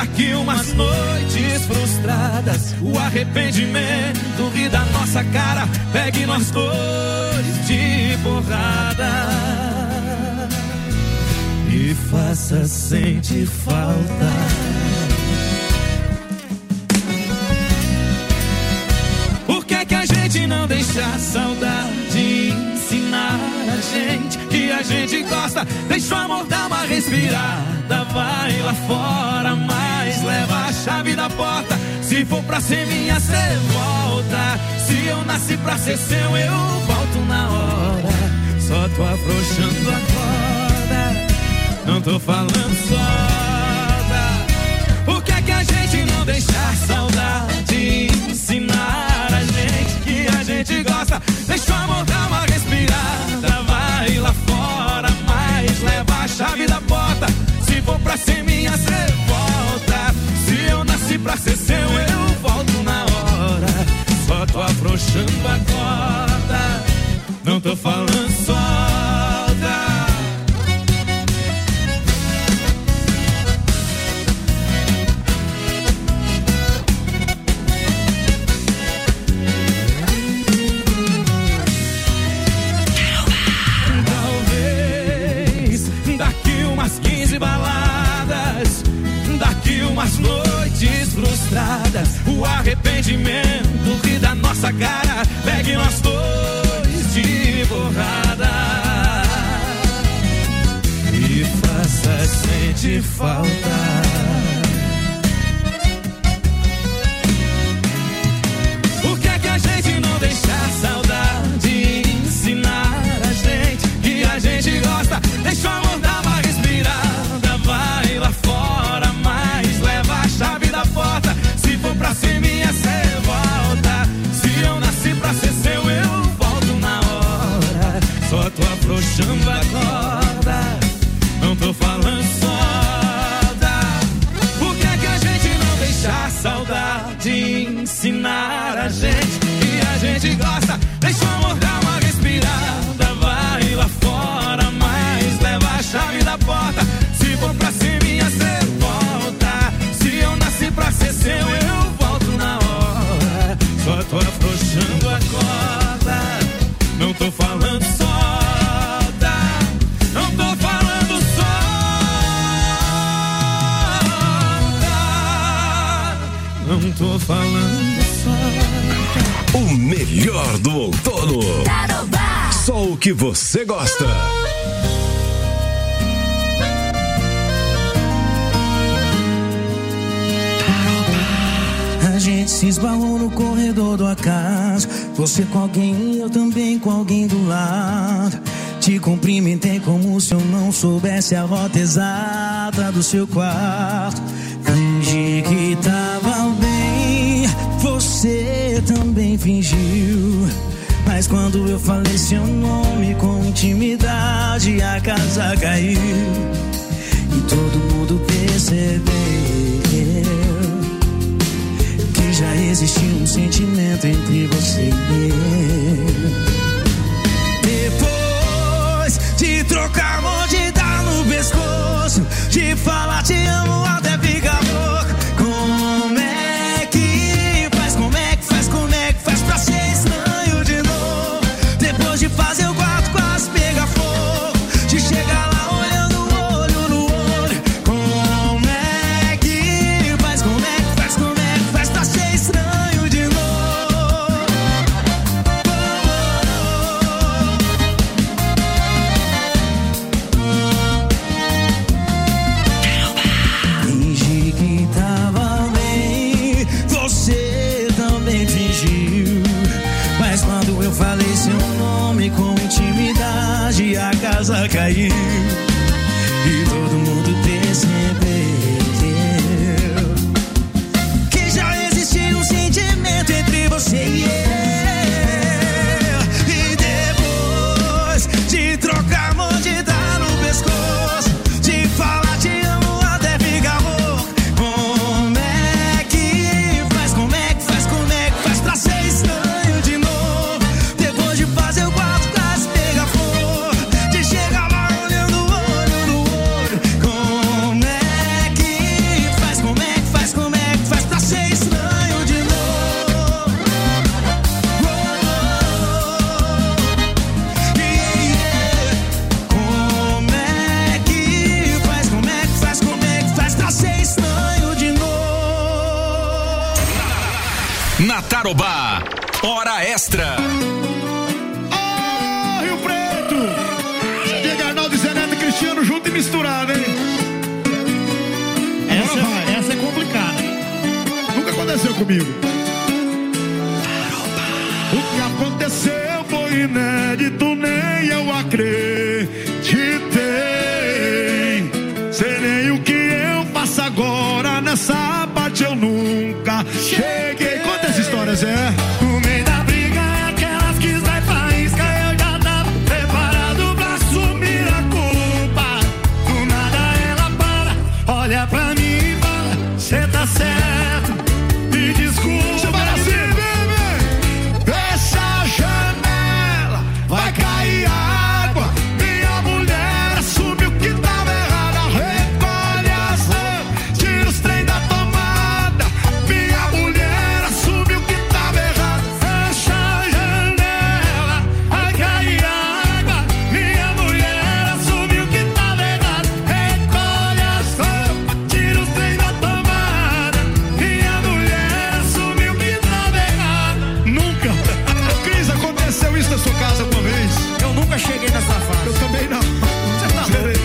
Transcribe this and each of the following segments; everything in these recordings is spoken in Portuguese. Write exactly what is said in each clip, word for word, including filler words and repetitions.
Daqui umas noites frustradas, o arrependimento ri da nossa cara. Pegue nós dois de porrada e faça sentir falta. Por que que a gente não deixa a saudade ensinar a gente que a gente gosta? Deixa o amor dar uma respirada, vai lá fora, mas leva a chave da porta. Se for pra ser minha, cê volta. Se eu nasci pra ser seu, eu volto na hora. Só tô afrouxando a corda, não tô falando solta. Por que que a gente não deixa a saudade ensinar a gente que a gente gosta? Deixa o amor dar uma respirada, vai lá fora, mas leva a chave da porta. Se for pra ser minha, cê volta. Se eu nasci pra ser seu, eu volto na hora. Só tô afrouxando a corda, não tô falando solta. Baladas, daqui umas noites frustradas, o arrependimento ri da nossa cara. Pegue nós dois de borrada e faça sentir falta. Por que que a gente não deixa a saudade ensinar a gente que a gente gosta? Deixa o amor dar uma respirada, vai lá fora, mas leva a chave da porta. Se for pra ser minha, cê volta. Se eu nasci pra ser seu, eu volto na hora. Só tô afrouxando a corda, não tô falando solta. Por que que a gente não deixa a saudade ensinar a gente que a gente gosta? Deixa o amor dar uma respirada, vai lá fora, mas leva a chave da porta. Se for pra ser minha, cê volta. Se eu nasci pra ser seu, eu volto na hora. Só tô afrouxando a corda, não tô falando solta. Não tô falando solta. Não tô falando solta. O melhor do outono, só o que você gosta. A gente se esbarrou no corredor do acaso. Você com alguém, eu também com alguém do lado. Te cumprimentei como se eu não soubesse a rota exata do seu quarto. Fingi que tava bem, você também fingiu. Mas quando eu falei seu nome com intimidade, a casa caiu. E todo mundo percebeu que já existia um sentimento entre você e eu. Depois de trocar mão, de dar no pescoço, de falar te amo até ficar louco. Como é que faz, como é que faz, como é que faz pra ser estranho de novo? Depois de fazer o quarto quase pegar fogo, de chegar lá olhando olho no olho. Como é que faz, como é que faz, como é que faz pra ser estranho de novo? Fingi que tava bem, você também fingiu. Mas quando eu falei seu nome com intimidade, a casa caiu. E todo mundo percebeu que já existia um sentimento entre você e eu. E depois de trocar mão, de dar no pescoço, de falar te amo até ficar louco. Como é que faz, como é que faz, como é que faz pra ser estranho de novo? Depois de fazer o quarto quase pegar fogo, de chegar lá olhando olho no olho. Como Na Tarobá, hora extra. Oh, Rio Preto! Diego Arnaldo, Zé Neto e Cristiano junto e misturado, hein? Essa, é, essa é complicada. Nunca aconteceu comigo. O que aconteceu foi inédito, nem eu acreditei. Sei nem o que eu faço agora, nessa parte eu nunca cheguei. Conta essa história, Zé. No meio da briga é aquelas que sai faísca. Eu já tava preparado pra assumir a culpa. Do nada ela para, olha pra mim e fala: cê tá certo, me desculpa. Você vai assim, bebê. Fecha a janela, vai cair água. Minha mulher assume o que tava errado. Recolhe as roupas, tira os trem da tomada. Minha mulher assume o que tava errado. Fecha a janela, vai cair água. Minha mulher assumiu que tava errado. Recolhe as roupas, tira os trem da tomada. Minha mulher assumiu que tava errado. Nunca. Cris, aconteceu isso na sua casa uma vez? Eu nunca cheguei nessa fase. Eu também não. Você tá Zerei.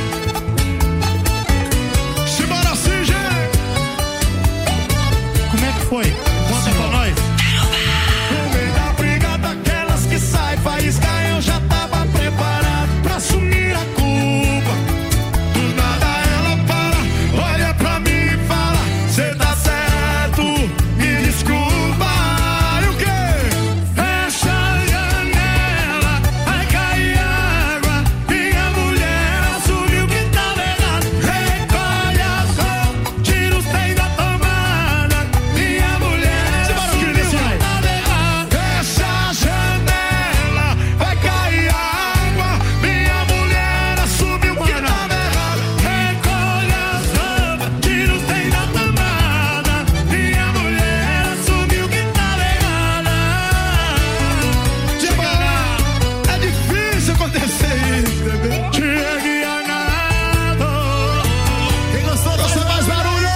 Simbora assim, gente. Como é que foi? Conta pra nós. No meio da briga daquelas que sai faísca, eu já tava preparado pra assumir a culpa. Do nada ela para, olha pra mim e fala: cê tá certo, me desculpa. E o quê? Fecha a janela, vai cair água. Minha mulher assumiu que tava errado. Recolhe as roupas, tira os trem da tomada. Minha mulher assumiu que tava errado. Fecha a janela, vai cair água. Minha mulher assumiu que tava errado. Recolhe as roupas, tira os trem da tomada. Minha mulher assumiu que tava errada. Simbora. É difícil acontecer isso, bebê. Diego e Arnaldo. Quem gostou, você faz barulho.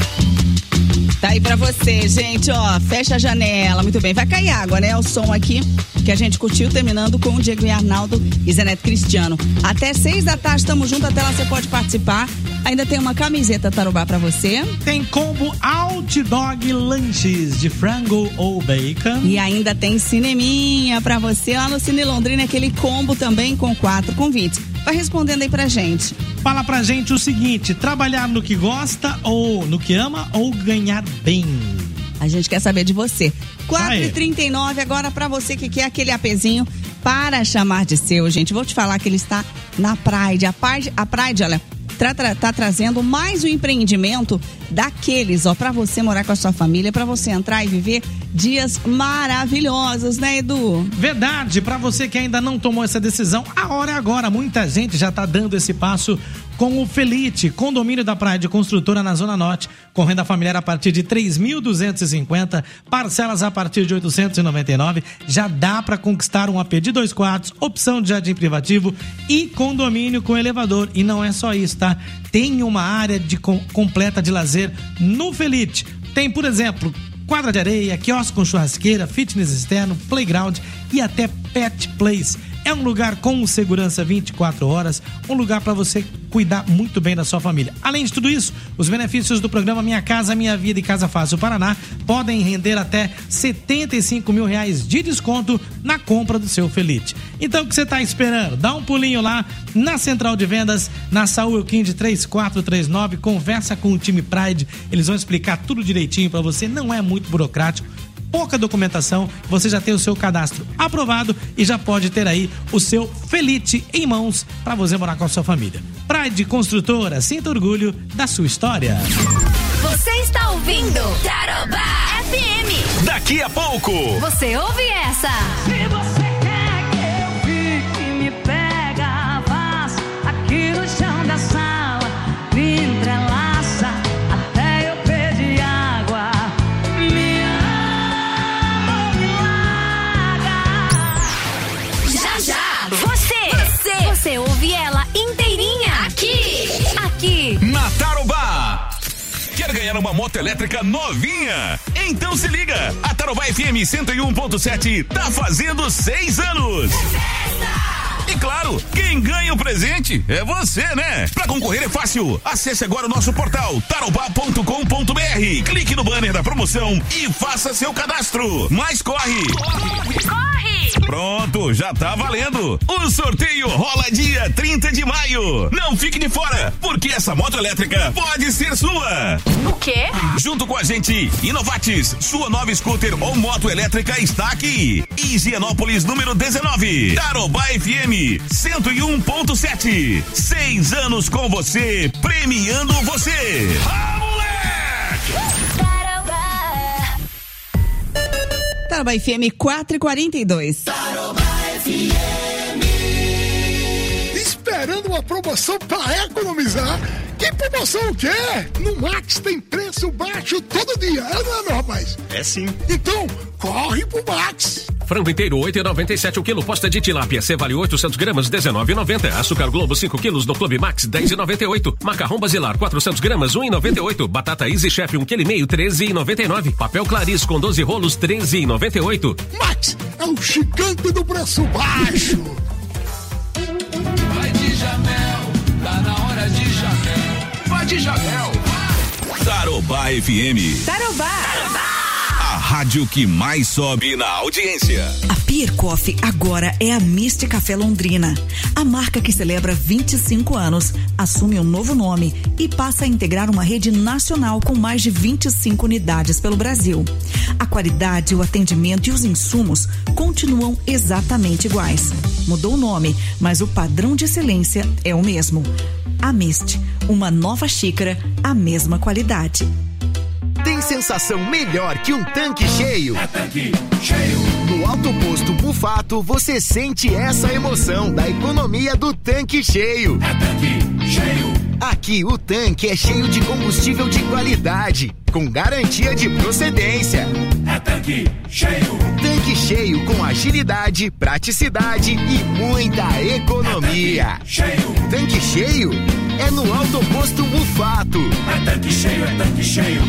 Tá aí pra você, gente, ó, fecha a janela, muito bem, vai cair água, né, o som aqui que a gente curtiu, terminando com o Diego e Arnaldo e Zé Neto Cristiano. Até seis da tarde, tamo junto, até lá você pode participar, ainda tem uma camiseta Tarobá pra você. Tem combo Outdog Lanches de frango ou bacon. E ainda tem cineminha pra você lá no Cine Londrina, aquele combo também com quatro convites. Vai respondendo aí pra gente. Fala pra gente o seguinte: trabalhar no que gosta ou no que ama ou ganhar bem? A gente quer saber de você. quatro Aí. e trinta e nove agora pra você que quer aquele apezinho para chamar de seu, gente. Vou te falar que ele está na Pride. A Pride, a Pride, olha, tá, tra- tá trazendo mais um empreendimento daqueles, ó, pra você morar com a sua família, pra você entrar e viver dias maravilhosos, né, Edu? Verdade, pra você que ainda não tomou essa decisão, a hora é agora. Muita gente já tá dando esse passo com o Felite, condomínio da Praia de Construtora na Zona Norte, com renda familiar a partir de três mil duzentos e cinquenta, parcelas a partir de oitocentos e noventa e nove, já dá pra conquistar um A P de dois quartos, opção de jardim privativo e condomínio com elevador. E não é só isso, tá? Tem uma área de com, completa de lazer no Felite. Tem, por exemplo, quadra de areia, quiosque com churrasqueira, fitness externo, playground e até pet place. É um lugar com segurança vinte e quatro horas, um lugar para você cuidar muito bem da sua família. Além de tudo isso, os benefícios do programa Minha Casa Minha Vida e Casa Fácil Paraná podem render até setenta e cinco mil reais de desconto na compra do seu Felite. Então o que você está esperando? Dá um pulinho lá na Central de Vendas, na Saúl Elquinde três quatro três nove, conversa com o time Pride, eles vão explicar tudo direitinho para você, não é muito burocrático. Pouca documentação, você já tem o seu cadastro aprovado e já pode ter aí o seu Felite em mãos para você morar com a sua família. Pride Construtora, sinta orgulho da sua história. Você está ouvindo Tarobá F M. Daqui a pouco. Você ouve essa? Se você quer que eu fique, me pega, faz aqui no chão da sala, me entrelaça até eu pedir água. Me ama, me larga. Já, já. Você, você, você ouve ela inteirinha aqui, aqui. Na Tarobá. Quer ganhar uma uma moto elétrica novinha. Então se liga, a Tarobá F M cento e um ponto sete tá fazendo seis anos. E claro, quem ganha o presente é você, né? Pra concorrer é fácil. Acesse agora o nosso portal tarobá ponto com ponto br. Clique no banner da promoção e faça seu cadastro. Mas corre! Corre! Corre! Pronto, já tá valendo. O sorteio rola dia trinta de maio. Não fique de fora, porque essa moto elétrica pode ser sua. O quê? Junto com a gente, Inovatis, sua nova scooter ou moto elétrica está aqui. Higienópolis número dezenove. Tarobá F M cento e um ponto sete. Seis anos com você, premiando você. Ah, moleque! Tarobá F M quatro e quarenta e dois. Tarobá F M. Esperando uma promoção para economizar? Que promoção o quê? No Max tem preço baixo todo dia, é não é, meu rapaz? É sim. Então, corre pro Max. Frango inteiro, oito e noventa e sete o quilo. Posta de tilápia, C vale oitocentos gramas, dezenove e noventa. Açúcar Globo, cinco quilos no Clube Max, dez e noventa e oito. Macarrão Basilar, quatrocentos gramas, um e noventa e oito. Batata Easy Chef, um quilo e meio, treze e noventa e nove. Papel Clarice com doze rolos, treze e noventa e oito. Max é o gigante do preço baixo. Vai de Jamel, tá na hora de Jamel. Vai de Jamel. Tarobá F M. Tarobá. A rádio que mais sobe na audiência. A Pier Coffee agora é a Mist Café Londrina. A marca que celebra vinte e cinco anos assume um novo nome e passa a integrar uma rede nacional com mais de vinte e cinco unidades pelo Brasil. A qualidade, o atendimento e os insumos continuam exatamente iguais. Mudou o nome, mas o padrão de excelência é o mesmo. A Mist, uma nova xícara, a mesma qualidade. Tem sensação melhor que um tanque cheio? É tanque cheio. No Alto Posto Mufato, você sente essa emoção da economia do tanque cheio. É tanque cheio. Aqui o tanque é cheio de combustível de qualidade, com garantia de procedência. É tanque cheio. Tanque cheio com agilidade, praticidade e muita economia. É tanque cheio. Tanque cheio é no Alto Posto Mufato. É tanque cheio, é tanque cheio.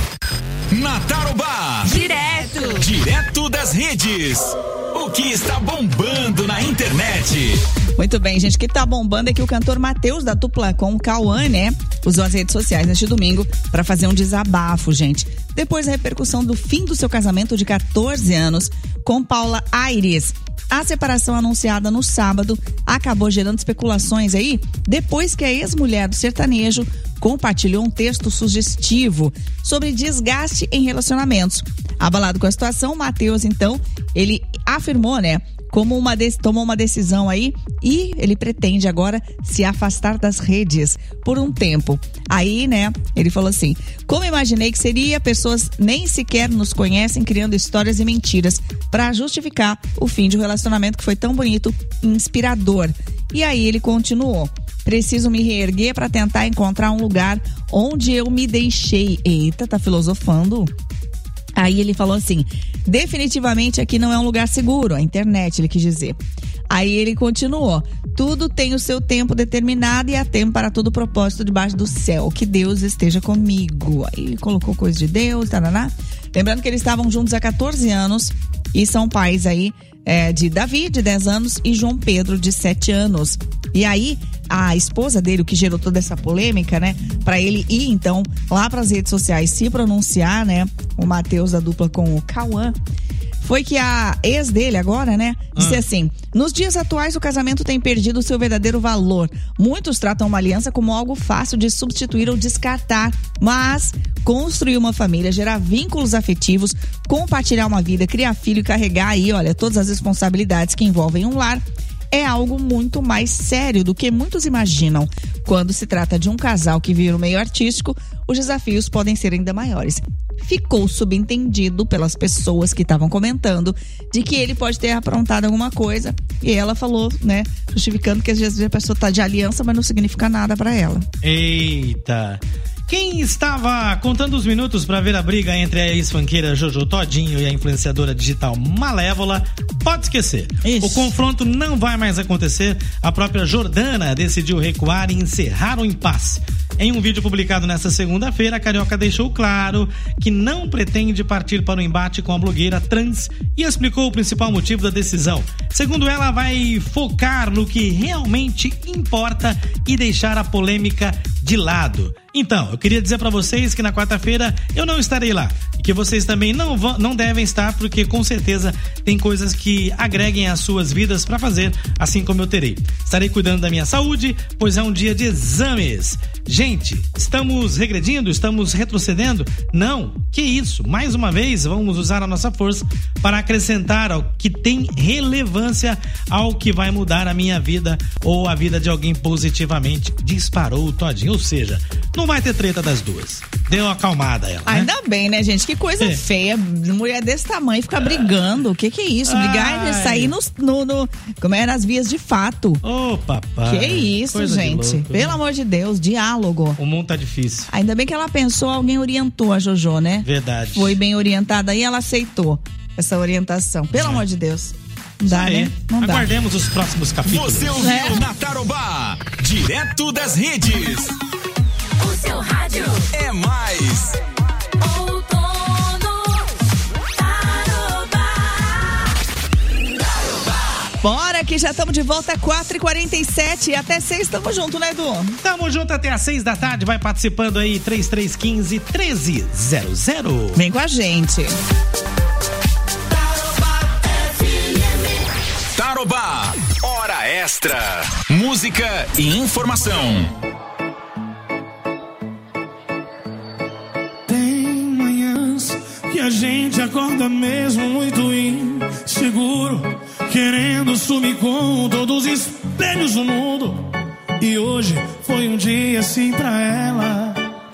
Na Tarobá. Direto. Direto das redes. O que está bombando na internet? Muito bem, gente. O que tá bombando é que o cantor Matheus, da dupla com o Cauã, né, usou as redes sociais neste domingo para fazer um desabafo, gente. Depois da repercussão do fim do seu casamento de quatorze anos com Paula Aires. A separação anunciada no sábado acabou gerando especulações aí, depois que a ex-mulher do sertanejo compartilhou um texto sugestivo sobre desgaste em relacionamentos. Abalado com a situação, Matheus, então, ele afirmou, né, como uma de, tomou uma decisão aí e ele pretende agora se afastar das redes por um tempo. Aí, né, ele falou assim: como imaginei que seria, pessoas nem sequer nos conhecem criando histórias e mentiras para justificar o fim de um relacionamento que foi tão bonito e inspirador. E aí ele continuou: preciso me reerguer para tentar encontrar um lugar onde eu me deixei. Eita, tá filosofando. Aí ele falou assim: definitivamente aqui não é um lugar seguro, a internet, ele quis dizer. Aí ele continuou: tudo tem o seu tempo determinado e há tempo para todo propósito debaixo do céu, que Deus esteja comigo. Aí ele colocou coisa de Deus, taraná. Lembrando que eles estavam juntos há quatorze anos e são pais aí é, de Davi, de dez anos, e João Pedro, de sete anos. E aí a esposa dele, o que gerou toda essa polêmica, né, para ele ir então lá para as redes sociais se pronunciar, né, o Matheus da dupla com o Cauã, foi que a ex dele agora, né, disse ah. assim: nos dias atuais o casamento tem perdido o seu verdadeiro valor. Muitos tratam uma aliança como algo fácil de substituir ou descartar, mas construir uma família, gerar vínculos afetivos, compartilhar uma vida, criar filho e carregar aí, olha, todas as responsabilidades que envolvem um lar, é algo muito mais sério do que muitos imaginam. Quando se trata de um casal que vive no meio artístico, os desafios podem ser ainda maiores. Ficou subentendido pelas pessoas que estavam comentando de que ele pode ter aprontado alguma coisa, e ela falou, né, justificando que às vezes a pessoa tá de aliança, mas não significa nada pra ela. Eita! Quem estava contando os minutos para ver a briga entre a ex-funkeira Jojo Todinho e a influenciadora digital Malévola, pode esquecer. Ixi. O confronto não vai mais acontecer. A própria Jordana decidiu recuar e encerrar o impasse. Em um vídeo publicado nesta segunda-feira, a carioca deixou claro que não pretende partir para o embate com a blogueira trans e explicou o principal motivo da decisão. Segundo ela, vai focar no que realmente importa e deixar a polêmica de lado. Então, eu queria dizer pra vocês que na quarta-feira eu não estarei lá e que vocês também não vão, não devem estar, porque com certeza tem coisas que agreguem às suas vidas pra fazer, assim como eu terei. Estarei cuidando da minha saúde, pois é um dia de exames. Gente, estamos regredindo? Estamos retrocedendo? Não, que isso. Mais uma vez, vamos usar a nossa força para acrescentar ao que tem relevância ao que vai mudar a minha vida ou a vida de alguém positivamente. Disparou o Todinho, ou seja, não vai ter treta das duas. Deu uma acalmada ela, né? Ainda bem, né, gente? Que coisa é. feia. Mulher desse tamanho ficar brigando. O que que é isso? Brigar e sair no, no, no... Como é? Nas vias de fato. Ô, oh, papai. Que isso, coisa gente? Louco, Pelo né? amor de Deus, diálogo. O mundo tá difícil. Ainda bem que ela pensou, alguém orientou a Jojo, né? Verdade. Foi bem orientada e ela aceitou essa orientação. Pelo é. amor de Deus. Não dá, aí, né? Não Aguardemos dá. os próximos capítulos. Você ouviu é. na Tarobá, direto das redes. O seu rádio é mais. Outono Tarobá. Bora que já estamos de volta, quatro e quarenta e sete, até seis, tamo junto, né, Edu? Tamo junto até às seis da tarde, vai participando aí, três três um cinco, um três zero zero. Vem com a gente. Tarobá, hora extra, música e informação. Tem manhãs que a gente acorda mesmo muito inseguro, querendo sumir com todos os espelhos do mundo. E hoje foi um dia assim pra ela.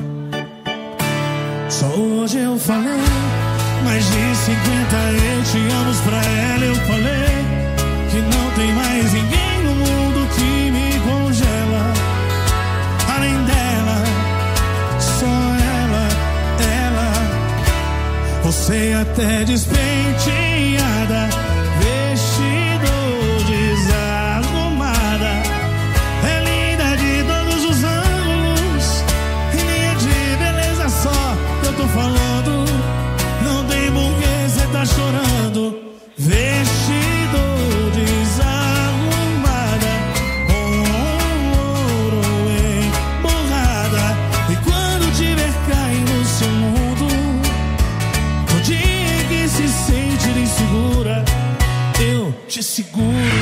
Só hoje eu falei mais de cinquenta eu te amo pra ela. Eu falei que não tem mais ninguém no mundo que me congela. Além dela, só ela, ela. Você até despenteada, vestido desarrumada, é linda de todos os ângulos, e nem é de beleza só que eu tô falando. Não tem por que cê tá chorando. Vestido desarrumada, com ouro emborrada. E quando tiver caindo no seu mundo, no dia que se sentir insegura, eu te seguro.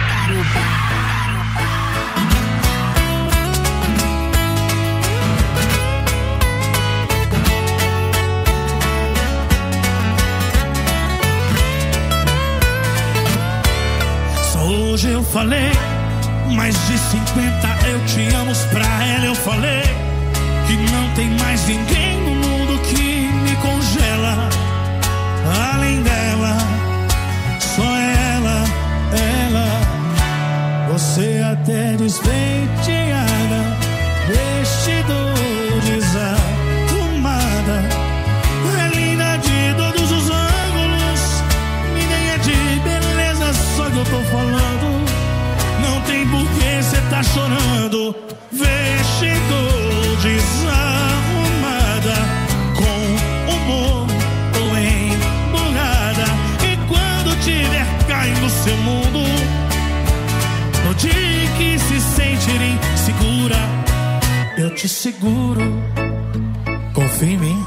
Hoje eu falei mais de cinquenta eu te amo pra ela. Eu falei que não tem mais ninguém no mundo que me congela. Além dela, só ela, ela. Você até despenteada, vestido desarrumada, é linda de todos os ângulos, ninguém é de beleza só que eu tô falando. Não tem por que cê tá chorando. Vestido desarrumada, com humor ou emburrada. E quando tiver caindo no seu mundo, no dia que se sentir insegura, eu te seguro. Confia em mim.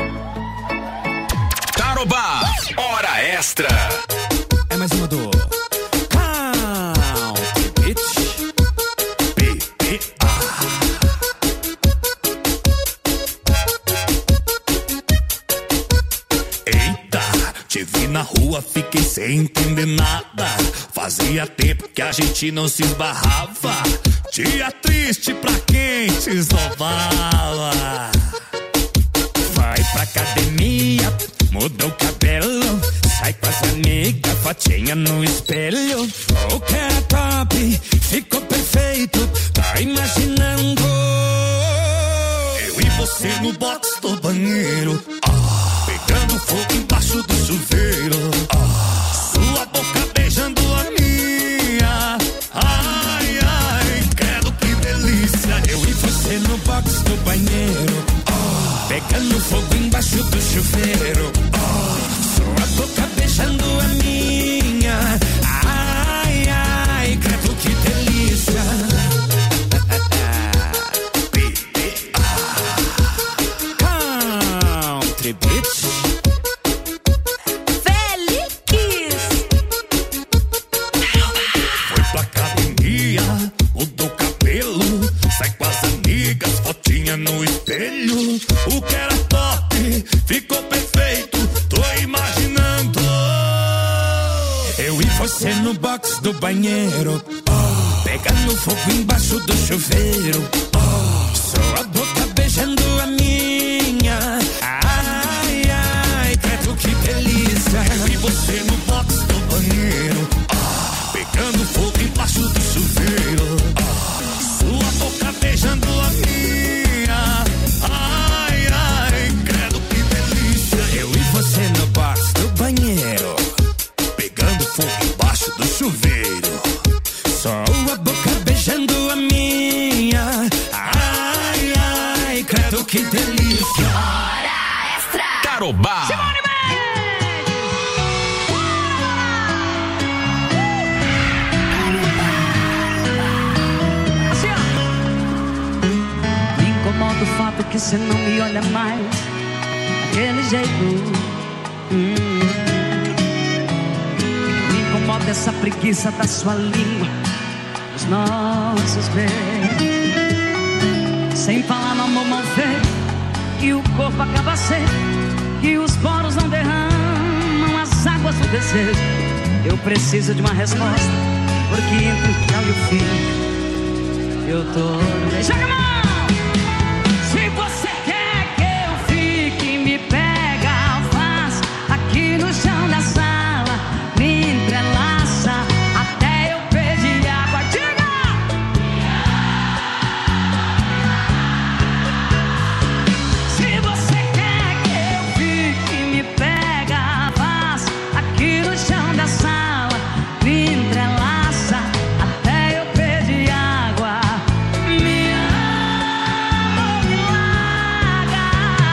Tarobá, hora extra. É mais uma do na rua, fiquei sem entender nada. Fazia tempo que a gente não se esbarrava. Dia triste pra quem te esnobava. Vai pra academia, muda o cabelo, sai com as amigas, fotinha no espelho. O que era top, ficou perfeito. Tá imaginando eu e você box do banheiro, ah, pegando fogo embaixo do chuveiro, ah, sua boca beijando a minha, ai, ai, credo que delícia. Eu e você no box do banheiro, ah, pegando fogo embaixo do chuveiro, ah, sua boca beijando a minha, ai, ai, credo que delícia. Country bitch. Félix. Foi pra academia, mudou cabelo, sai com as amigas, fotinha no espelho. O que era top ficou perfeito, tô imaginando. Eu e você no box do banheiro, oh, pegando fogo embaixo do chuveiro, oh, sua boca beijando a minha, ai, ai, credo que delícia. Eu e você no box do banheiro, oh, pegando fogo embaixo do chuveiro, oh, sua boca beijando a minha, ai, ai, credo que delícia. Eu e você no box do banheiro, pegando fogo embaixo do chuveiro, só a boca beijando a minha, ai, ai, credo que delícia. Hora extra. Tarobá. Assim, ó. Me incomoda o fato que você não me olha mais daquele jeito. Hum. Me incomoda essa preguiça da sua língua, os nossos beijos. Sem falar no amor mal feito, que o corpo acaba seco, que os poros não derramam as águas do desejo. Eu preciso de uma resposta, porque entre o tchau e o fim eu tô no meio. Joga a mão! Se você quer que eu fique, me pega, faz aqui no chão da sala, me entrelaça até eu pedir água. Diga! Se você quer que eu fique, me pega, faz aqui no chão da sala, me entrelaça até eu pedir água. Me ama, me larga.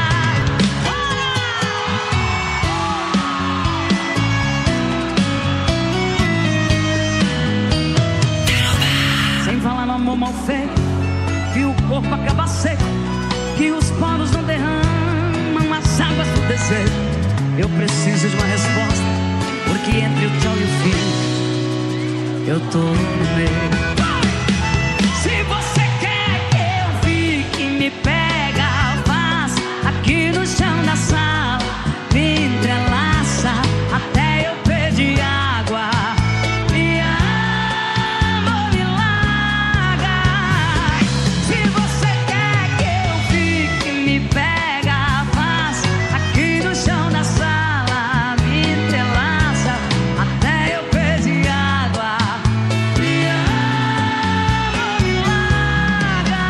Sem falar no amor mal feito, que o corpo acaba seco, que os poros não derramam as águas do desejo. Eu preciso de uma resposta, porque entre o tchau e o fim eu tô no meio. Se você quer que eu fique, me pega, faz aqui no chão da sala, me entrelaça até eu pedir água. Me ama, me larga. Se você quer que eu fique, me pega, faz aqui no chão da sala, me entrelaça até eu pedir água. Me ama, me larga.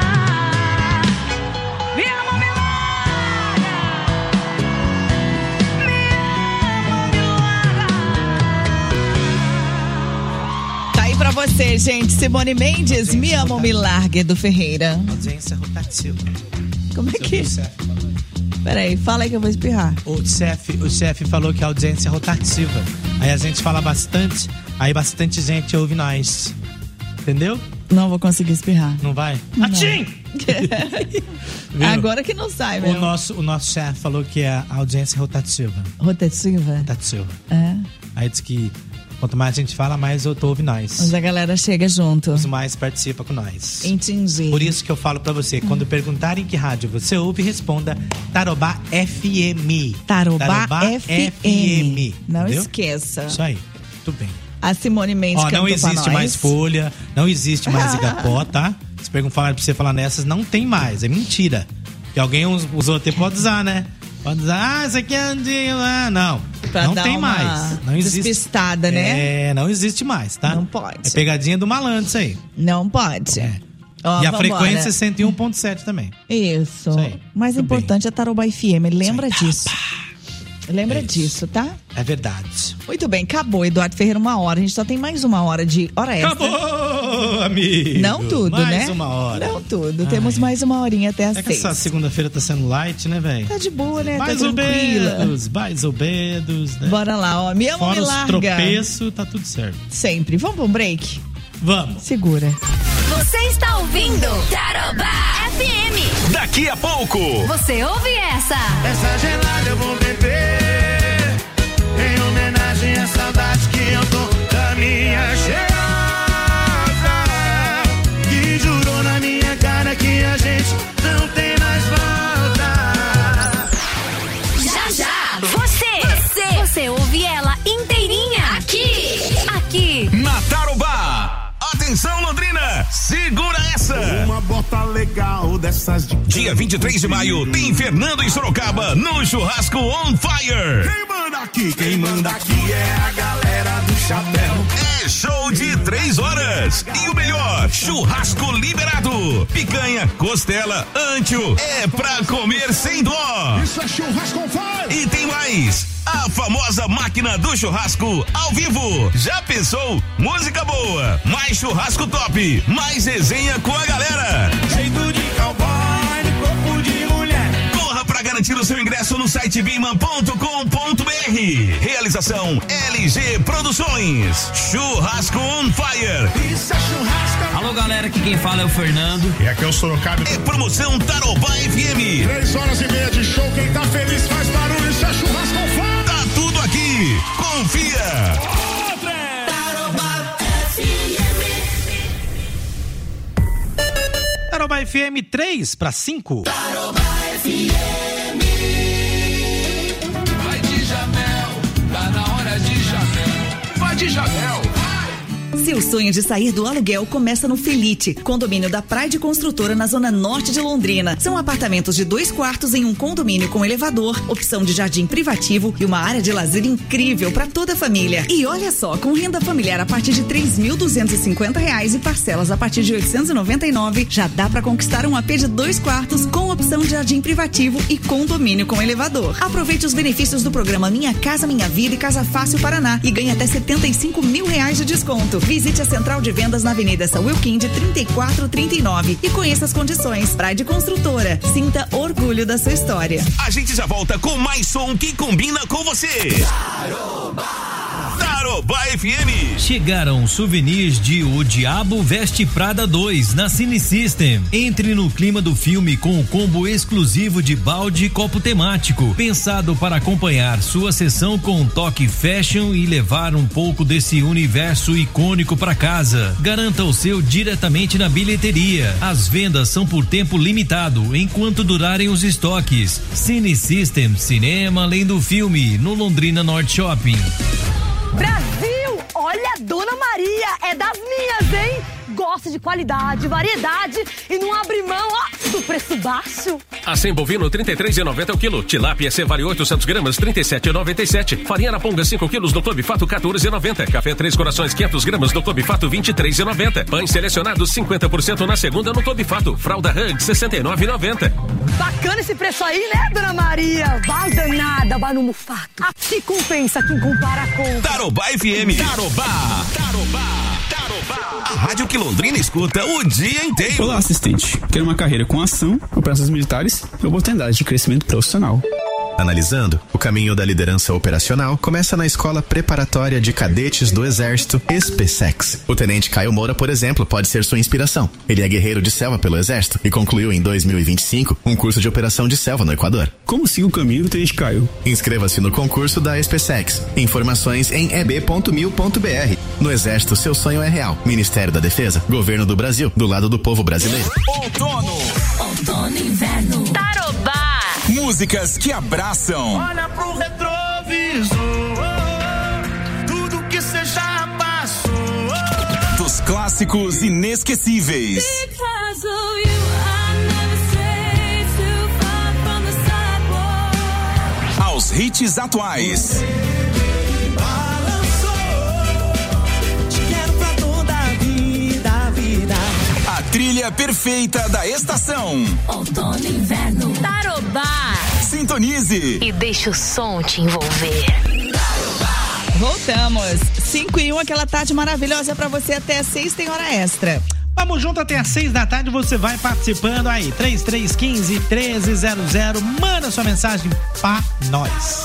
Me ama, me larga. Me ama, me larga. Tá aí pra você, gente. Simone Mendes, Me Amo, Me Largue, Edu Ferreira. Audiência rotativa. Como é que... Peraí, fala aí que eu vou espirrar. O chefe, o chefe falou que a audiência é rotativa. Aí a gente fala bastante, aí bastante gente ouve nós. Entendeu? Não vou conseguir espirrar. Não vai? Não. Atim! Viu? Agora que não sai, O mesmo. nosso, o nosso chefe falou que a audiência é rotativa. Rotativa? Rotativa. É. Aí diz que quanto mais a gente fala, mais eu tô ouve nós. Mas a galera chega junto. Os mais participa com nós. Entendi. Por isso que eu falo pra você, quando perguntarem que rádio você ouve, responda Tarobá F M. Tarobá, F M. F M. Não entendeu? esqueça. Isso aí. Tudo bem. A Simone Mendes Ó, cantou não pra existe nós. mais Folha, não existe mais Igapó, tá? Se perguntar pra você falar nessas, não tem mais. É mentira. Que alguém us- usou até, pode usar, né? Pode usar, ah, isso aqui é antigo. Ah, não. Pra não dar tem uma mais. Não existe. despistada, né? É, não existe mais, tá? Não pode. É pegadinha do malandro isso aí. Não pode. É. Ó, e a vambora. frequência é cento e um ponto sete também. Isso. Isso aí. Mais Tudo importante é Tarobá F M. Lembra disso. Lembra É isso. disso, tá? É verdade. Muito bem, acabou, Eduardo Ferreira, uma hora. A gente só tem mais uma hora de hora extra. Acabou, amigo. Não tudo, mais né? Mais uma hora. Não tudo. Temos mais uma horinha até às É que seis. essa segunda-feira tá sendo light, né, velho? Tá de boa, né? Mais tá tranquila. obedos, mais obedos, né? Bora lá, ó. Me ama ou Fora me os larga. tropeços, tá tudo certo. Sempre. Vamos pra um break? Vamos. Segura. Você está ouvindo Tarobá F M. Daqui a pouco. Você ouve essa? Essa gelada eu vou beber em homenagem à saudade que eu tô da minha cheirosa, que jurou na minha cara que a gente não tem mais volta. Já, já. Você, você, você ouve ela inteirinha aqui, aqui. Na Tarobá. Atenção, Londrina, segura essa! Uma bota legal dessas de... Dia vinte e três de maio, tem Fernando em Sorocaba, no Churrasco On Fire. Quem manda aqui, quem manda aqui é a galera do chapéu. É show de três horas. E o melhor, churrasco liberado. Picanha, costela, antio, é pra comer sem dó. Isso é churrasco on fire. E tem mais. A famosa máquina do churrasco ao vivo. Já pensou? Música boa, mais churrasco top, mais resenha com a galera. Jeito de cowboy, no corpo de mulher. Corra pra garantir o seu ingresso no site biman ponto com ponto br. Realização L G Produções. Churrasco on Fire. Isso é churrasco. Alô, galera, aqui quem fala é o Fernando. E aqui é o Sorocaba. É promoção Tarobá F M. Três horas e meia de show, quem tá feliz faz barulho, isso é churrasco on fire. Tá tudo aqui. Confia. Tarobá F M. Tarobá F M três para cinco. Tarobá F M. Vai de Jamel, tá na hora de Jamel. Vai de Jamel. Seu sonho de sair do aluguel começa no Felite, condomínio da Praia Construtora na zona norte de Londrina. São apartamentos de dois quartos em um condomínio com elevador, opção de jardim privativo e uma área de lazer incrível para toda a família. E olha só, com renda familiar a partir de três mil duzentos e cinquenta reais e parcelas a partir de oitocentos e noventa e nove, já dá para conquistar um A P de dois quartos com opção de jardim privativo e condomínio com elevador. Aproveite os benefícios do programa Minha Casa Minha Vida e Casa Fácil Paraná e ganhe até setenta e cinco mil reais de desconto. Visite a central de vendas na Avenida São Wilquinde trinta e quatro trinta e nove e conheça as condições. Praia de Construtora. Sinta orgulho da sua história. A gente já volta com mais som que combina com você. Tarobá. Tarobá F M. Chegaram souvenirs de O Diabo Veste Prada dois na Cine System. Entre no clima do filme com o combo exclusivo de balde e copo temático, pensado para acompanhar sua sessão com um toque fashion e levar um pouco desse universo icônico para casa. Garanta o seu diretamente na bilheteria. As vendas são por tempo limitado, enquanto durarem os estoques. Cine System, cinema além do filme, no Londrina Norte Shopping. Brasil, olha a Dona Maria, é das minhas, hein? Gosta de qualidade, variedade e não abre mão, ó, do preço baixo. Acém bovino trinta e três reais e noventa centavos o quilo. Tilápia C vale oitocentos gramas, trinta e sete reais e noventa e sete centavos. Farinha Araponga cinco quilos do Clube Fato quatorze reais e noventa centavos. Café Três Corações quinhentos gramas do Clube Fato vinte e três reais e noventa centavos. Pães selecionados cinquenta por cento na segunda no Clube Fato. Fralda Hug sessenta e nove reais e noventa centavos. Bacana esse preço aí, né, Dona Maria? Vai danada, vai no Mufato. Aqui compensa quem compara com... Tarobá F M. Tarobá. Tarobá. Tarobá. A rádio que Londrina escuta o dia inteiro. Olá, assistente. Quero uma carreira com ação, operações militares e oportunidades de crescimento profissional. Analisando, o caminho da liderança operacional começa na Escola Preparatória de Cadetes do Exército, ESPESEX. O tenente Caio Moura, por exemplo, pode ser sua inspiração. Ele é guerreiro de selva pelo Exército e concluiu em dois mil e vinte e cinco um curso de operação de selva no Equador. Como siga o caminho do tenente Caio? Inscreva-se no concurso da ESPESEX. Informações em e b ponto mil ponto b r. No Exército, seu sonho é real. Ministério da Defesa, Governo do Brasil, do lado do povo brasileiro. Outono. Outono e inverno. Tarobá. Músicas que abraçam. Olha pro retrovisor, tudo que cê já passou. Dos clássicos inesquecíveis. Aos hits atuais. trilha perfeita da estação. Outono e inverno. Tarobá. Sintonize. E deixa o som te envolver. Voltamos. cinco e um, aquela tarde maravilhosa pra você até às seis, tem hora extra. Vamos junto até às seis da tarde, você vai participando aí, três três um cinco, um três zero zero, manda sua mensagem pra nós.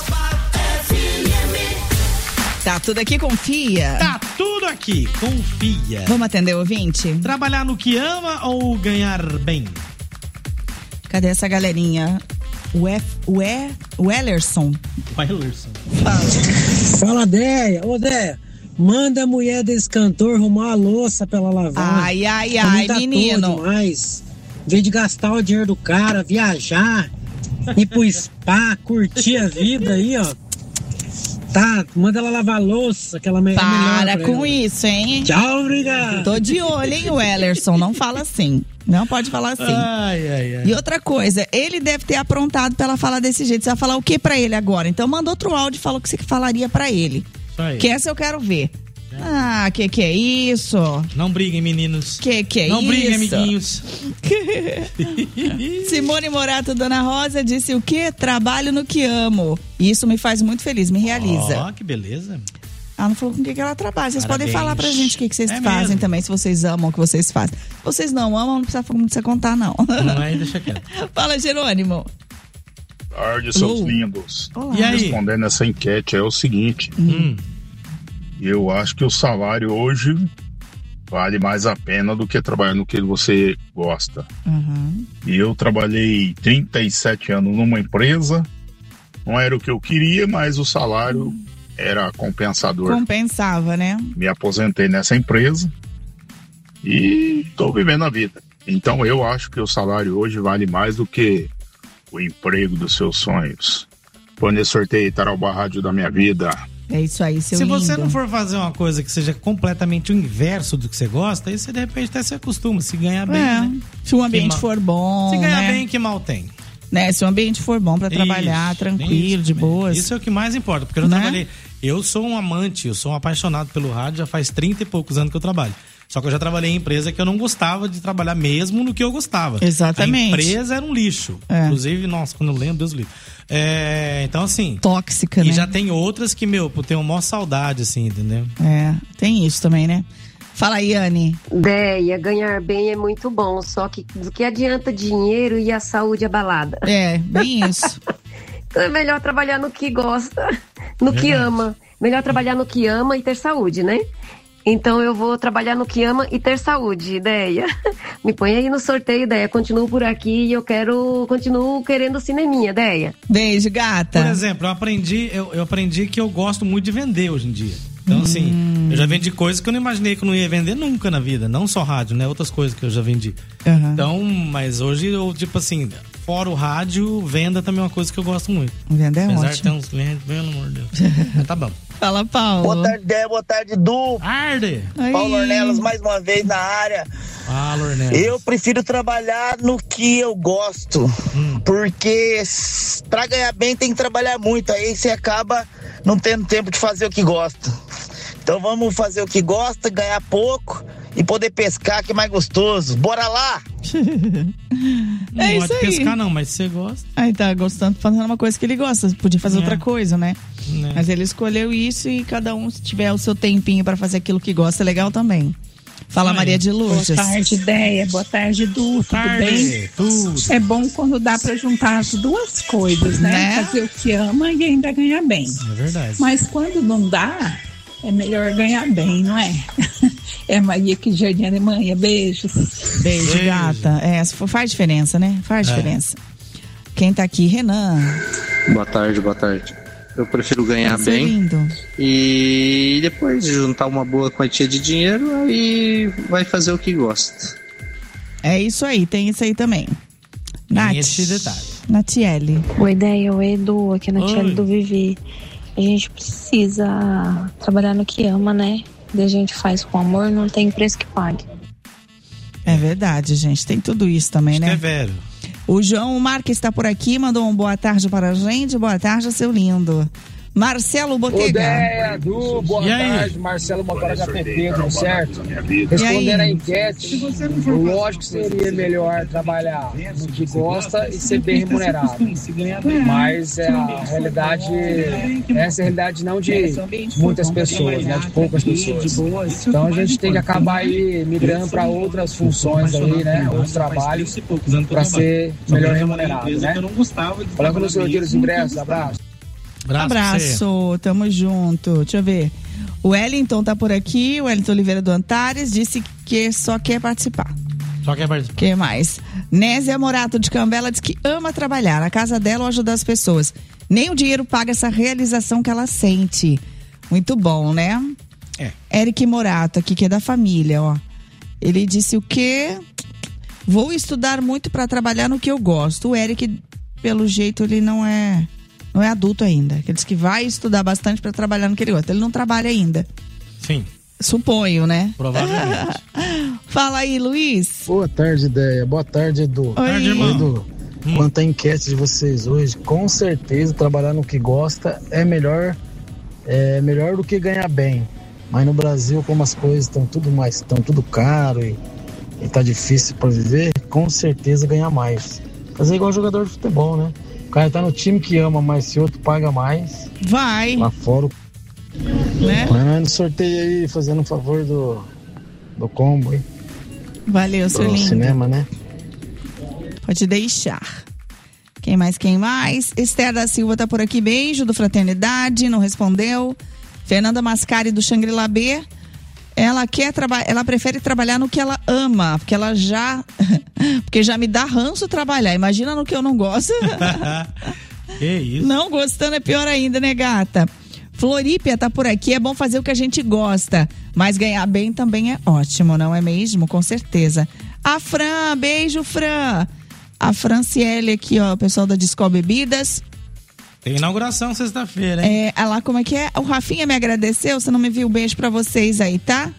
Tá tudo aqui, confia. Tá tudo aqui, confia. Vamos atender o ouvinte? Trabalhar no que ama ou ganhar bem? Cadê essa galerinha? O F, o E, o Ellerson. O Ellerson. Fala. Fala, Déia. Ô, Déia, manda a mulher desse cantor arrumar a louça pra ela lavar. Ai, ai, ai, tá menino. Mas, em vez de gastar o dinheiro do cara, viajar, ir pro spa, curtir a vida aí, ó. Tá, manda ela lavar a louça, que ela me- é melhor. Para pra com ela. isso, hein? Tchau, obrigado. Tô de olho, hein, o Ellerson. Não fala assim. Não pode falar assim. Ai, ai, ai. E outra coisa, ele deve ter aprontado pra ela falar desse jeito. Você vai falar o que pra ele agora? Então manda outro áudio e fala o que você falaria pra ele. Isso aí. Que essa eu quero ver. Ah, que que é isso? Não briguem, meninos. Que que é Não isso? Não briguem, amiguinhos. Simone Morato, Dona Rosa, disse o quê? Trabalho no que amo. E isso me faz muito feliz, me realiza. Ó, que beleza. Ela não falou com o que, que ela trabalha. Vocês Parabéns. podem falar pra gente o que, que vocês É fazem mesmo. também, se vocês amam o que vocês fazem. Se vocês não amam, não precisa, não precisa contar, não. Não é, deixa quieto. Fala, Jerônimo. Tarde, seus Alô. lindos. Olá. E aí? Respondendo essa enquete é o seguinte. Hum. Eu acho que o salário hoje vale mais a pena do que trabalhar no que você gosta. Uhum. E eu trabalhei trinta e sete anos numa empresa, não era o que eu queria, mas o salário era compensador. Compensava, né? Me aposentei nessa empresa e estou vivendo a vida. Então eu acho que o salário hoje vale mais do que o emprego dos seus sonhos. Põe nesse sorteio Tarobá Rádio da minha vida. É isso aí, seu Se lindo. você não for fazer uma coisa que seja completamente o inverso do que você gosta, aí você de repente até se acostuma, se ganhar bem, É, né? se o ambiente Que mal- for bom, Se ganhar né? bem, que mal tem. Né? Se o ambiente for bom pra trabalhar, Isso, tranquilo, isso de mesmo. boas. Isso é o que mais importa, porque eu não Né? trabalhei. Eu sou um amante, eu sou um apaixonado pelo rádio, já faz trinta e poucos anos que eu trabalho. Só que eu já trabalhei em empresa que eu não gostava de trabalhar mesmo no que eu gostava. Exatamente. A empresa era um lixo. É. Inclusive, nossa, quando eu lembro, Deus livre. É, então, assim. Tóxica, E né? já tem outras que, meu, eu tenho uma saudade, assim, entendeu? É, tem isso também, né? Fala aí, Anne. Ideia, ganhar bem é muito bom, só que do que adianta dinheiro e a saúde abalada? É, bem isso. Então é melhor trabalhar no que gosta, no que ama. Melhor trabalhar no que ama e ter saúde, né? Então eu vou trabalhar no que ama e ter saúde, Ideia. Me põe aí no sorteio, Ideia. Continuo por aqui e eu quero, continuo querendo cineminha, Ideia. Beijo, gata. Por exemplo, eu aprendi, eu, eu aprendi que eu gosto muito de vender hoje em dia. Então, assim, Hum. eu já vendi coisas que eu não imaginei que eu não ia vender nunca na vida. Não só rádio, né? Outras coisas que eu já vendi. Uhum. Então, mas hoje eu, tipo assim, fora o rádio, venda também é uma coisa que eu gosto muito. Venda é Apesar ótimo. de ter uns clientes, pelo amor de Deus. Mas tá bom. Fala, Paulo. Boa tarde, Dé. Boa tarde, Du. Arde. Paulo Ornelas, mais uma vez na área. Fala, Ornelas. Eu prefiro trabalhar no que eu gosto. Hum. Porque s- pra ganhar bem tem que trabalhar muito. Aí você acaba não tendo tempo de fazer o que gosta. Então vamos fazer o que gosta, ganhar pouco e poder pescar, que é mais gostoso. Bora lá! Não É gosto isso de aí. pescar, não, mas você gosta. Aí tá gostando, fazendo uma coisa que ele gosta. Podia fazer É. outra coisa, né? É. Mas ele escolheu isso e cada um, se tiver o seu tempinho pra fazer aquilo que gosta, é legal também. Fala, Aí. Maria de Lourdes. Boa tarde, Ideia. Boa tarde, Du. Tudo Tarde, bem? tudo. É bom quando dá pra juntar as duas coisas, né? Né? Fazer o que ama e ainda ganhar bem. É verdade. Mas quando não dá, é melhor ganhar bem, não é? É Maria que Jardim Alemanha. Beijos. Beijo, Beijo. gata. É, faz diferença, né? Faz É. diferença. Quem tá aqui? Renan. Boa tarde, boa tarde. Eu prefiro ganhar Isso é bem lindo. e depois de juntar uma boa quantia de dinheiro, aí vai fazer o que gosta. É isso aí, tem isso aí também. Nath. esse detalhe. Natiele. Oi, Ideia, oi, Edu, aqui é a Natiele Oi. do Vivi. A gente precisa trabalhar no que ama, né? E a gente faz com amor, não tem preço que pague. É verdade, gente. Tem tudo isso também, né? É velho. O João Marques está por aqui, mandou uma boa tarde para a gente. Boa tarde, seu lindo. Marcelo Ô, Botega. Déia, Edu, boa E aí? tarde. Marcelo Motora H P P, tudo certo? Respondendo a enquete, lógico que seria melhor trabalhar no que gosta e ser bem remunerado. Mas é a realidade, essa é a realidade não de muitas pessoas, né? De poucas pessoas. Então a gente tem que acabar aí migrando para outras funções aí, né? Outros trabalhos para ser melhor remunerado, né? Coloca nos seus dias ingressos, abraço. Abraço, Abraço, tamo junto. Deixa eu ver. O Wellington tá por aqui, o Wellington Oliveira do Antares, disse que só quer participar. Só quer participar. Que mais? Nézia Morato de Cambela diz que ama trabalhar. Na casa dela ou ajudar as pessoas. Nem o dinheiro paga essa realização que ela sente. Muito bom, né? É. Eric Morato, aqui, que é da família, ó. Ele disse o quê? Vou estudar muito para trabalhar no que eu gosto. O Eric, pelo jeito, ele não é... Não é adulto ainda. Ele diz que vai estudar bastante para trabalhar no que ele gosta. Ele não trabalha ainda. Sim. Suponho, né? Provavelmente. Fala aí, Luiz. Boa tarde, Ideia. Boa tarde, Edu. Boa tarde, irmão. Edu, hum. Quanto à enquete de vocês hoje, com certeza trabalhar no que gosta é melhor, é melhor do que ganhar bem. Mas no Brasil, como as coisas estão tudo mais, estão tudo caro e, e tá difícil para viver, com certeza ganhar mais. Fazer igual jogador de futebol, né? O cara tá no time que ama, mas se outro paga mais, vai lá fora. Né? Mas no sorteio aí, fazendo um favor do, do combo aí. Valeu, seu do lindo. cinema, né? Pode deixar. Quem mais, quem mais? Esther da Silva tá por aqui, beijo do Fraternidade, não respondeu. Fernanda Mascari do Shangri-La B. Ela quer trabalhar, ela prefere trabalhar no que ela ama, porque ela já, porque já me dá ranço trabalhar. Imagina no que eu não gosto. Que isso? Não gostando é pior ainda, né, gata? Florípia tá por aqui, é bom fazer o que a gente gosta, mas ganhar bem também é ótimo, não é mesmo? Com certeza. A Fran, beijo, Fran. A Franciele aqui, ó, o pessoal da Disco Bebidas. Tem inauguração sexta-feira, hein? É, olha lá como é que é. O Rafinha me agradeceu, você não me viu, beijo pra vocês aí, tá?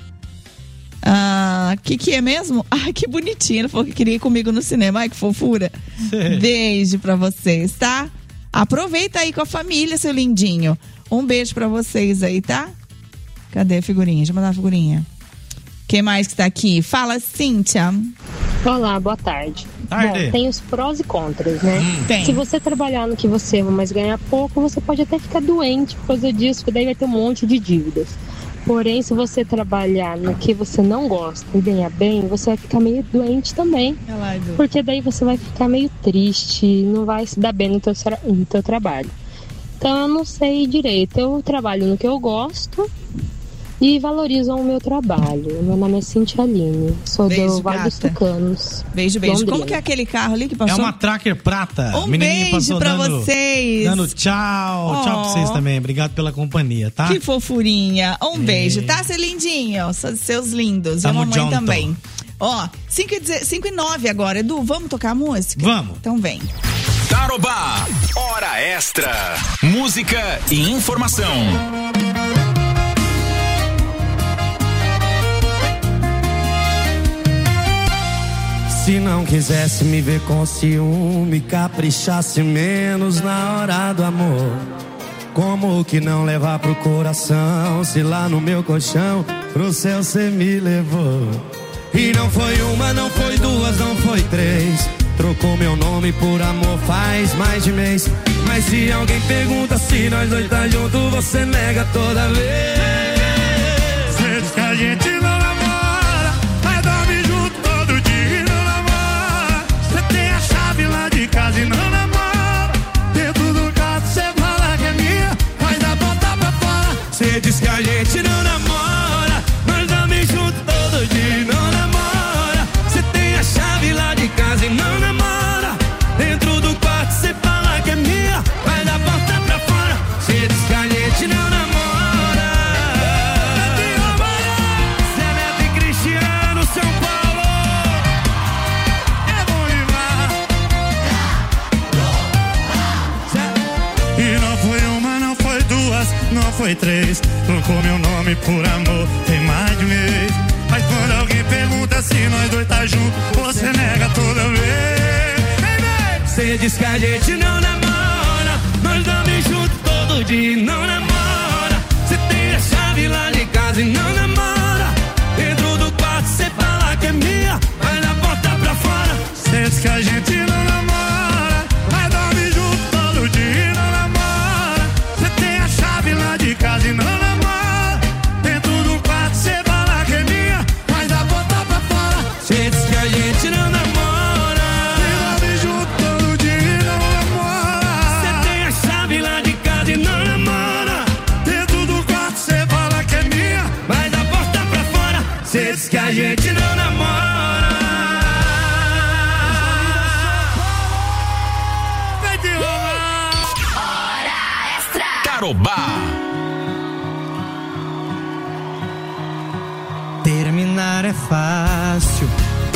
Ah, que que é mesmo? Ai, que bonitinho, ele falou que queria ir comigo no cinema, ai, que fofura. Sim. Beijo pra vocês, tá? Aproveita aí com a família, seu lindinho. Um beijo pra vocês aí, tá? Cadê a figurinha? Deixa eu mandar a figurinha. Quem mais que tá aqui? Fala, Cíntia. Olá, boa tarde. Tarde. Bom, tem os prós e contras, né? Hum, tem. Se você trabalhar no que você ama, mas ganhar pouco, você pode até ficar doente por causa disso, porque daí vai ter um monte de dívidas. Porém, se você trabalhar no que você não gosta e ganhar bem, você vai ficar meio doente também. Porque daí você vai ficar meio triste, não vai se dar bem no teu, no teu trabalho. Então, eu não sei direito. Eu trabalho no que eu gosto e valorizam o meu trabalho. Meu nome é Cintia Aline, sou Beijo, do Vale dos gata. Tucanos. Beijo, beijo. Londrina. Como que é aquele carro ali que É passou? uma Tracker prata. Um Menininho beijo passou pra dando, vocês. Dando tchau. Oh. Tchau pra vocês também. Obrigado pela companhia, tá? Que fofurinha. Um É. beijo, tá, seu lindinho? Seus lindos. Tamo e a mamãe junto. também. Ó, cinco e nove agora. Edu, vamos tocar a música? Vamos. Então vem. Tarobá, hora extra. Música e informação. Se não quisesse me ver com ciúme, caprichasse menos na hora do amor. Como que não levar pro coração, se lá no meu colchão pro céu cê me levou? E não foi uma, não foi duas, não foi três. Trocou meu nome por amor faz mais de mês. Mas se alguém pergunta se nós dois tá junto, você nega toda vez. Cê diz que a gente não namora, mas dorme junto todo dia e não namora. Cê tem a chave lá de casa e não namora. Dentro do carro cê fala que é minha, mas dá volta pra fora. Cê diz que a gente não namora, nós dorme junto todo dia e não namora. Cê tem a chave lá de casa e não namora. Dentro do quarto cê fala que é minha, mas dá volta pra fora. Cê diz que a gente não namora. Zé Neto e Cristiano, São Paulo. É bom demais. E não foi uma, não foi duas, não foi três. Trocou meu nome por amor, tem mais de um mês. Mas quando alguém pergunta se nós dois tá junto, você nega toda vez. Cê diz que a gente não namora, nós dorme junto todo dia e não Tarobá. Terminar é fácil,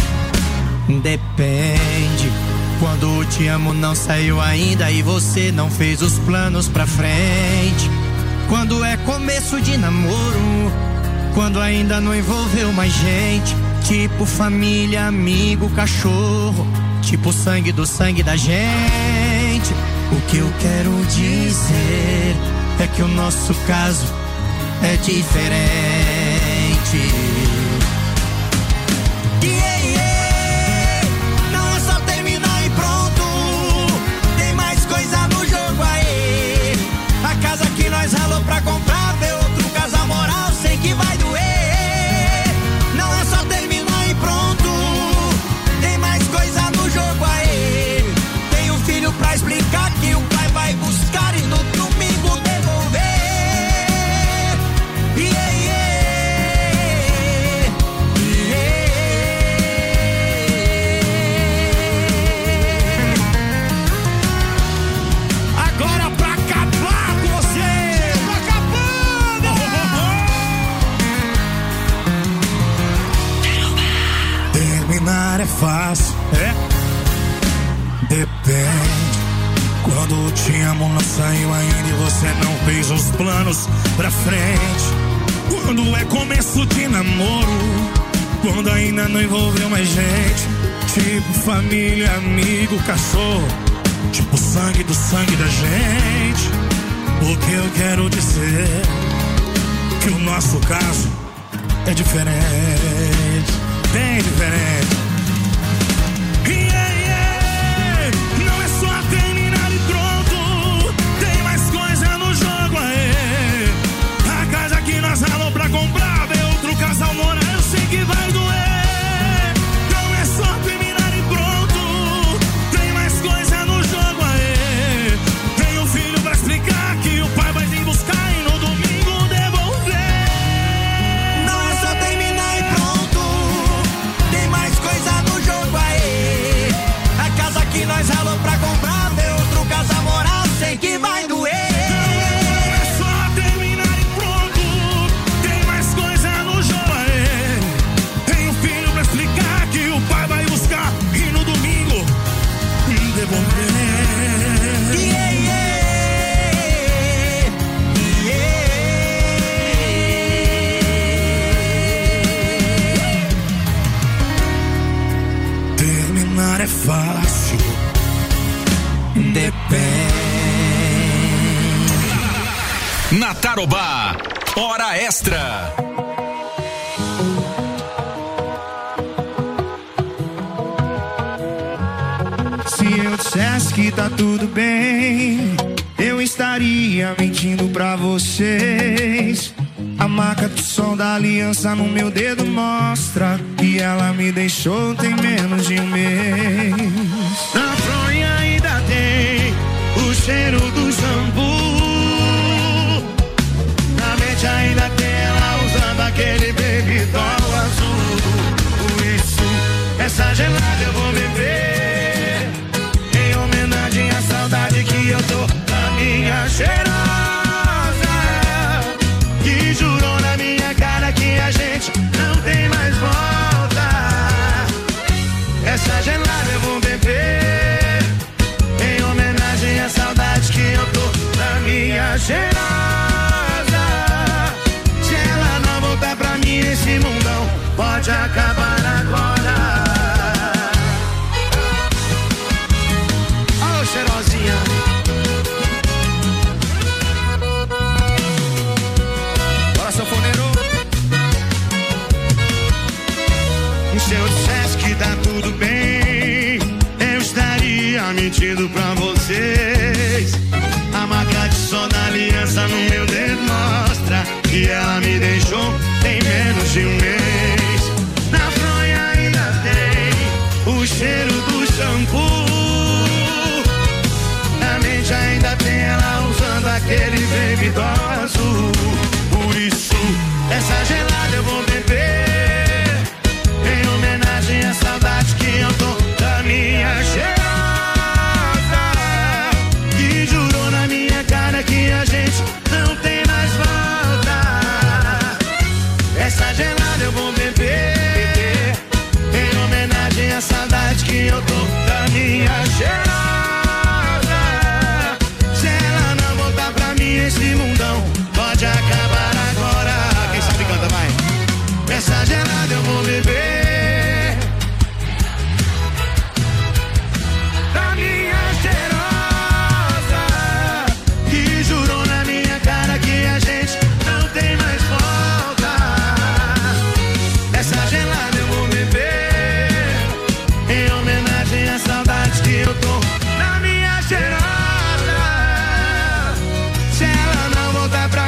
depende. Quando o te amo não saiu ainda e você não fez os planos pra frente. Quando é começo de namoro, quando ainda não envolveu mais gente. Tipo família, amigo, cachorro, tipo sangue do sangue da gente. O que eu quero dizer é que o nosso caso é diferente. Yeah, yeah. Não é só terminar e pronto, tem mais coisa no jogo aí. A casa que nós ralou pra comprar, ver outro casal moral, sei que vai doer. Não é só terminar e pronto, tem mais coisa no jogo aí. Tem um filho pra explicar que o pai vai buscar e no domingo devolver. Yeah, yeah, yeah. Agora pra acabar com você, tô acabando. terminar é fácil, é? Depende. Quando te amo não saiu ainda e você não fez os planos pra frente. Quando é começo de namoro, quando ainda não envolveu mais gente. Tipo família, amigo, cachorro, tipo sangue do sangue da gente. O que eu quero dizer que o nosso caso é diferente, bem diferente. Yeah, yeah. Não é só terminar e pronto, tem mais coisa no jogo aí. A casa que nós ralou pra comprar, ver outro casal morar, eu sei que vai doer. Não é só terminar e pronto, tem mais coisa no jogo aí. Tem um filho pra explicar que o pai vai vir buscar e no domingo devolver. Não é só terminar e pronto, tem mais coisa no jogo aí. A casa que nós ralou pra comprar, ver outro casal morar, sei que vai doer. Não é só terminar e pronto, tem mais coisa no jogo aí. Tem um filho pra explicar que o pai vai buscar e no domingo devolver. Yeah, yeah, yeah. Terminar é fácil, depende. Na Tarobá, hora extra. Se eu dissesse que tá tudo bem, eu estaria mentindo pra vocês. A marca do som da aliança no meu dedo mostra que ela me deixou tem menos de um mês. Na fronha ainda tem o cheiro do shampoo, na mente ainda tem ela usando aquele baby doll azul. Por isso, essa gelada eu vou beber em homenagem à saudade que eu tô da minha cheirosa, que jurou na minha cara que a gente não tem mais volta. Essa gelada eu vou beber em homenagem à saudade que eu tô da minha cheirosa. Se ela não voltar pra mim, esse mundão pode acabar agora. Ô, cheirosinha. Bora, sanfoneiro. E se eu dissesse que tá tudo bem, eu estaria mentindo pra vocês. A marca de som da aliança no meu dedo mostra que ela me deixou tem menos de um mês. Na fronha ainda tem o cheiro do shampoo, na mente ainda tem ela usando aquele baby doll azul. Por isso, essa gelada eu vou beber em homenagem à saudade que eu tô da minha cheirosa, que jurou na minha cara que a gente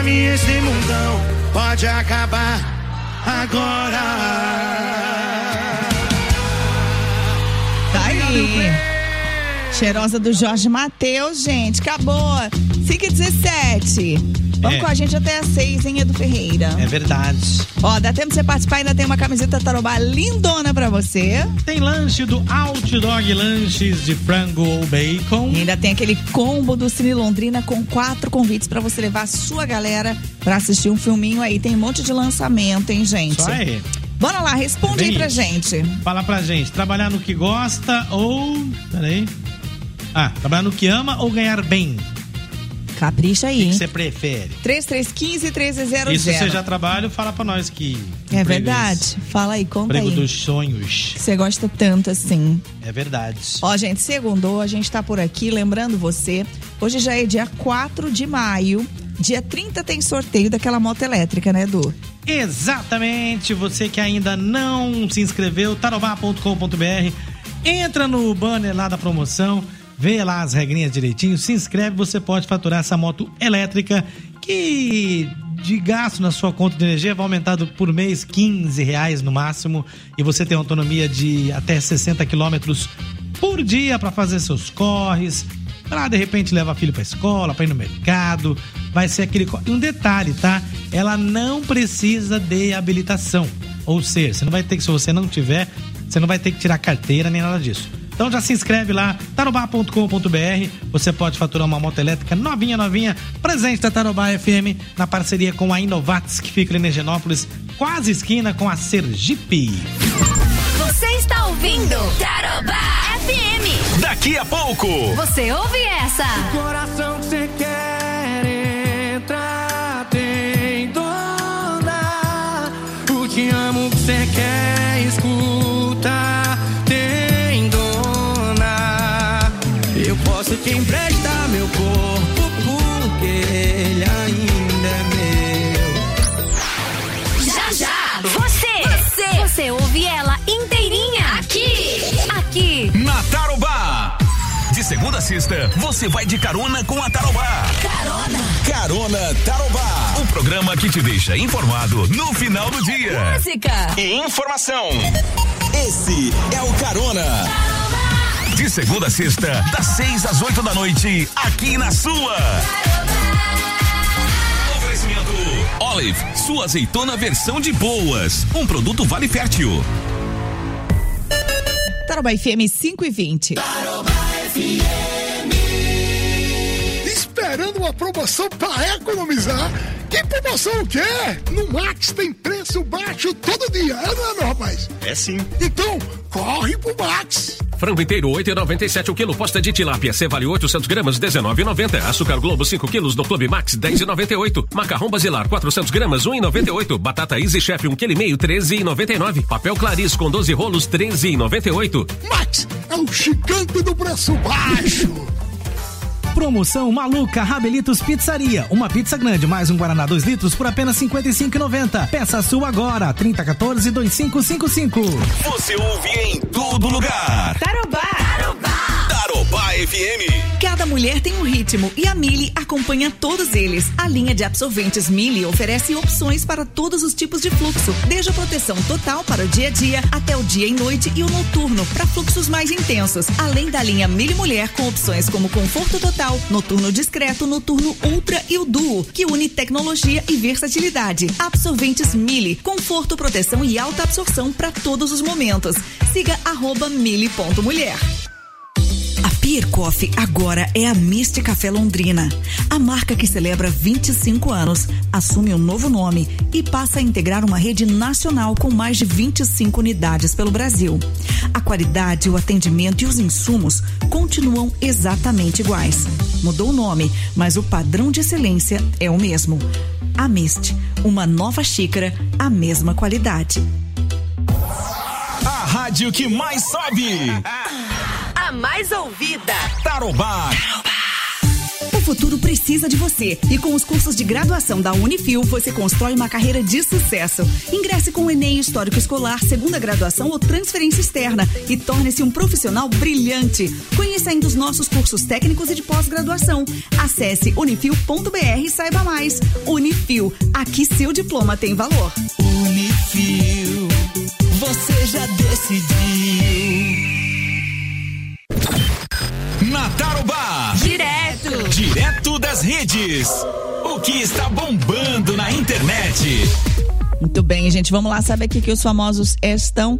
mim esse mundão pode acabar agora. Tá aí. Cheirosa do Jorge Mateus, gente. Acabou. cinco e dezessete. Vamos É. com a gente até às seis, hein, Edu Ferreira? É verdade. Ó, dá tempo de você participar, ainda tem uma camiseta Tarobá lindona pra você. Tem lanche do Outdog Lanches de frango ou bacon. E ainda tem aquele combo do Cine Londrina com quatro convites pra você levar a sua galera pra assistir um filminho aí. Tem um monte de lançamento, hein, gente? Só aí. Bora lá, responde É aí pra isso. gente. Fala pra gente, trabalhar no que gosta ou... Peraí. Ah, trabalhar no que ama ou ganhar bem? Capricha aí, O que hein? você prefere? três três um cinco, treze zero zero. E se você já trabalha, fala pra nós que... É emprego verdade. esse. Fala aí, conta Emprego aí. dos sonhos. Que você gosta tanto assim. É verdade. Ó, gente, segundou, a gente tá por aqui, lembrando você, hoje já é dia quatro de maio, dia trinta tem sorteio daquela moto elétrica, né, Edu? Exatamente, você que ainda não se inscreveu, tarobá ponto com ponto br, entra no banner lá da promoção, vê lá as regrinhas direitinho, se inscreve, você pode faturar essa moto elétrica que de gasto na sua conta de energia vai aumentar por mês quinze reais no máximo e você tem autonomia de até sessenta quilômetros por dia para fazer seus corres, para de repente levar filho para escola, para ir no mercado, vai ser aquele... E um detalhe, tá? Ela não precisa de habilitação, ou seja, você não vai ter que, se você não tiver, você não vai ter que tirar carteira nem nada disso. Então já se inscreve lá, tarobá ponto com ponto br, você pode faturar uma moto elétrica novinha, novinha, presente da Tarobá F M, na parceria com a Inovatis, que fica em Higienópolis, quase esquina com a Sergipe. Você está ouvindo Tarobá F M. Daqui a pouco. Você ouve essa? O coração que você quer entrar tem dona. O te amo que você quer escutar tem dona. Eu posso te emprestar meu corpo porque ele ainda é meu. Já já. Você, você, você ouve ela inteirinha aqui, aqui. Na Tarobá. De segunda a sexta, você vai de carona com a Tarobá. Carona. Carona Tarobá. O programa que te deixa informado no final do dia. Música. E informação. Esse é o Carona. De segunda a sexta, das seis às oito da noite, aqui na sua. Oferecimento Olive, sua azeitona versão de boas. Um produto Vale Fértil. Tarobá F M cinco e vinte. Esperando uma promoção para economizar? Que promoção o quê? No Max tem preço baixo todo dia, é, não é, meu rapaz? É sim. Então, corre pro Max. Frango inteiro oito e noventa e sete o quilo, posta de tilápia C vale oitocentos gramas dezenove e noventa, açúcar Globo cinco quilos no Clube Max dez e noventa e oito, macarrão basilar quatrocentos gramas um e noventa e oito, batata Easy Chef um quilo e meio treze e noventa e nove, papel Clarice com doze rolos treze e noventa e oito. Max é o gigante do preço baixo. Promoção maluca Rabelitos Pizzaria. Uma pizza grande mais um Guaraná dois litros por apenas cinquenta e cinco reais e noventa centavos. Peça a sua agora, trinta e quatorze, vinte e cinco cinquenta e cinco. Você ouve em todo lugar. Tarobá. Tarobá. Tarobá F M. Cada mulher tem um ritmo e a Mili acompanha todos eles. A linha de absorventes Mili oferece opções para todos os tipos de fluxo, desde a proteção total para o dia a dia até o dia e noite e o noturno para fluxos mais intensos. Além da linha Mili Mulher com opções como conforto total, noturno discreto, noturno ultra e o duo, que une tecnologia e versatilidade. Absorventes Mili, conforto, proteção e alta absorção para todos os momentos. Siga arroba mili ponto mulher. A Pier Coffee agora é a Mist Café Londrina. A marca que celebra vinte e cinco anos assume um novo nome e passa a integrar uma rede nacional com mais de vinte e cinco unidades pelo Brasil. A qualidade, o atendimento e os insumos continuam exatamente iguais. Mudou o nome, mas o padrão de excelência é o mesmo. A Mist, uma nova xícara, a mesma qualidade. A rádio que mais sobe. A mais ouvida. Tarobá. O futuro precisa de você. E com os cursos de graduação da Unifil, você constrói uma carreira de sucesso. Ingresse com o Enem Histórico Escolar, segunda graduação ou transferência externa e torne-se um profissional brilhante. Conheça ainda os nossos cursos técnicos e de pós-graduação. Acesse unifil ponto br e saiba mais. Unifil, aqui seu diploma tem valor. Unifil, você já decidiu. Na Tarobá. Direto. Direto das redes. O que está bombando na internet. Muito bem, gente, vamos lá saber o que, que os famosos estão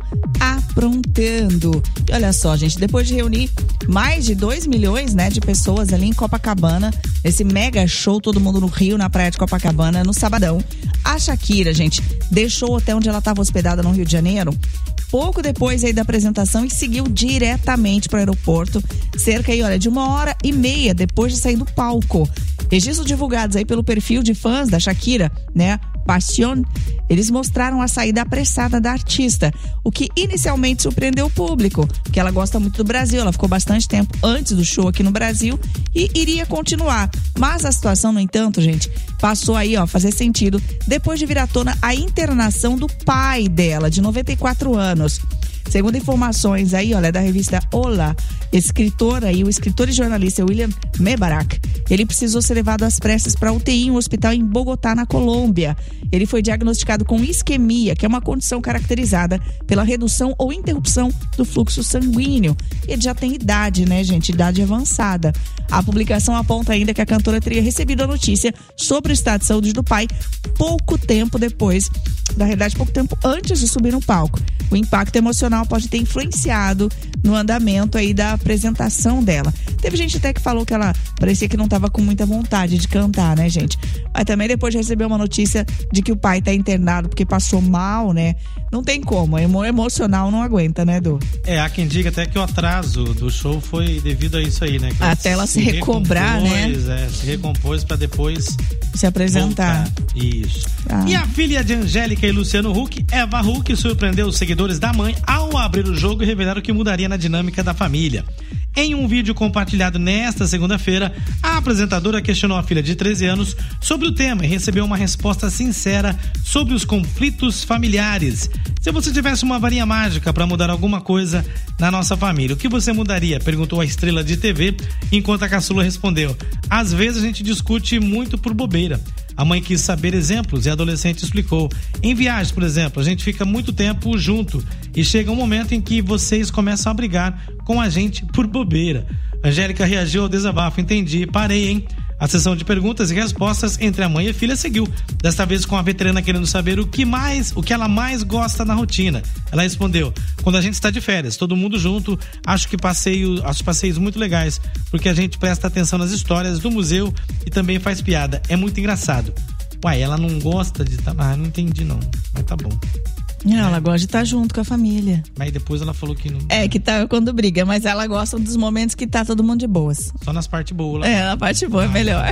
aprontando. E olha só, gente, depois de reunir mais de dois milhões, né, de pessoas ali em Copacabana, esse mega show, todo mundo no Rio, na praia de Copacabana, no sabadão, a Shakira, gente, deixou o hotel onde ela estava hospedada no Rio de Janeiro pouco depois aí da apresentação e seguiu diretamente para o aeroporto, cerca aí, olha, de uma hora e meia depois de sair do palco. Registros divulgados aí pelo perfil de fãs da Shakira, né, Passion, eles mostraram a saída apressada da artista, o que inicialmente surpreendeu o público, porque ela gosta muito do Brasil, ela ficou bastante tempo antes do show aqui no Brasil e iria continuar. Mas a situação, no entanto, gente, passou aí, ó, a fazer sentido depois de vir à tona a internação do pai dela, de noventa e quatro anos. Segundo informações aí, olha, da revista Olá, escritor aí, o escritor e jornalista William Mebarak, ele precisou ser levado às pressas para U T I em um hospital em Bogotá, na Colômbia. Ele foi diagnosticado com isquemia, que é uma condição caracterizada pela redução ou interrupção do fluxo sanguíneo. Ele já tem idade, né, gente? Idade avançada. A publicação aponta ainda que a cantora teria recebido a notícia sobre o estado de saúde do pai pouco tempo depois, na realidade, pouco tempo antes de subir no palco. O impacto emocional pode ter influenciado no andamento aí da apresentação dela. Teve gente até que falou que ela parecia que não estava com muita vontade de cantar, né, gente? Mas também depois de receber uma notícia de que o pai tá internado porque passou mal, né? Não tem como, emo emocional não aguenta, né, Edu? É, há quem diga até que o atraso do show foi devido a isso aí, né? Que até ela se, se recobrar, né? É, se recompôs pra depois se apresentar. Voltar. Isso. Ah. E a filha de Angélica e Luciano Huck, Eva Huck, surpreendeu os seguidores da mãe ao abrir o jogo e revelar o que mudaria na dinâmica da família. Em um vídeo compartilhado nesta segunda-feira, a apresentadora questionou a filha de treze anos sobre o tema e recebeu uma resposta sincera sobre os conflitos familiares. Se você tivesse uma varinha mágica para mudar alguma coisa na nossa família, o que você mudaria? Perguntou a estrela de T V, enquanto a caçula respondeu: às vezes a gente discute muito por bobeira. A mãe quis saber exemplos e a adolescente explicou: em viagens, por exemplo, a gente fica muito tempo junto e chega um momento em que vocês começam a brigar com a gente por bobeira. Angélica reagiu ao desabafo: entendi, parei, hein? A sessão de perguntas e respostas entre a mãe e a filha seguiu, desta vez com a veterana querendo saber o que mais, o que ela mais gosta na rotina. Ela respondeu: quando a gente está de férias, todo mundo junto, acho que passeio, acho passeios muito legais, porque a gente presta atenção nas histórias do museu e também faz piada, é muito engraçado. Uai, ela não gosta de... Ah, não entendi não, mas tá bom. Não, ela gosta de estar junto com a família. Mas depois ela falou que não... É, que tá quando briga, mas ela gosta dos momentos que tá todo mundo de boas. Só nas partes boas. Lá. É, na parte boa ah. é melhor.